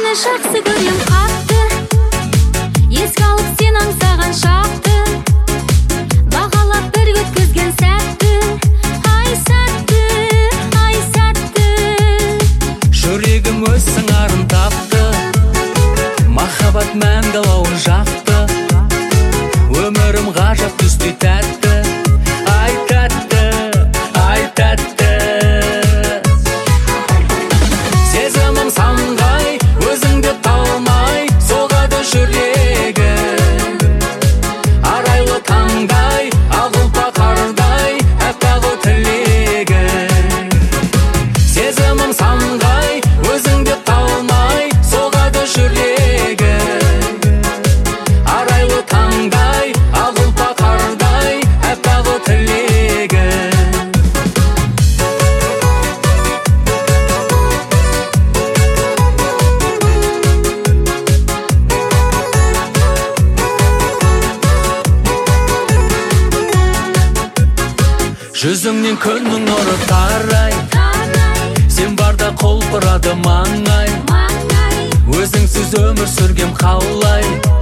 сені жақсы көрем қатты, еске алып сен аңсаған шақты, бағалап бір өткізген сәтті, ай сәтті, ай сәтті. Жүрегім өз сыңарын тапты, махаббат мәңгілауын жақты, өмірім ғажап түсті тәтті, ай тәтті, ай тәтті. Сезімім самғай, өзіңді талмай, соғады жүрегім. Арайлы таңдай, ақ ұлпа қардай, әппақ тілегім. Сезімім самғай, өзіңді талмай, соғады жүрегім. Арайлы таңдай, ақ ұлпа қардай, әппақ тілегім. Жүзіңнен күннің нұры тарай, сен барда құлпырады маңай, өзіңсіз өмір сүргем қалай.